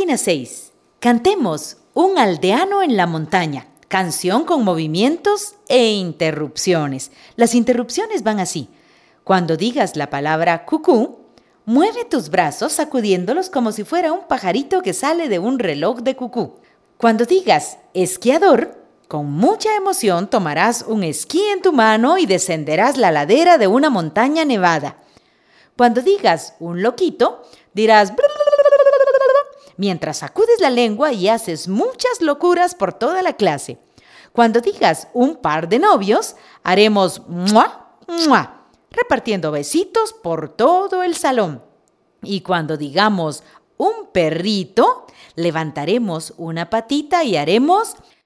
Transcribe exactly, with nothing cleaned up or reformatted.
Página seis. Cantemos Un aldeano en la montaña. Canción con movimientos e interrupciones. Las interrupciones van así. Cuando digas la palabra cucú, mueve tus brazos sacudiéndolos como si fuera un pajarito que sale de un reloj de cucú. Cuando digas esquiador, con mucha emoción tomarás un esquí en tu mano y descenderás la ladera de una montaña nevada. Cuando digas un loquito, dirás mientras sacudes la lengua y haces muchas locuras por toda la clase. Cuando digas un par de novios, haremos mua, mua, repartiendo besitos por todo el salón. Y cuando digamos un perrito, levantaremos una patita y haremos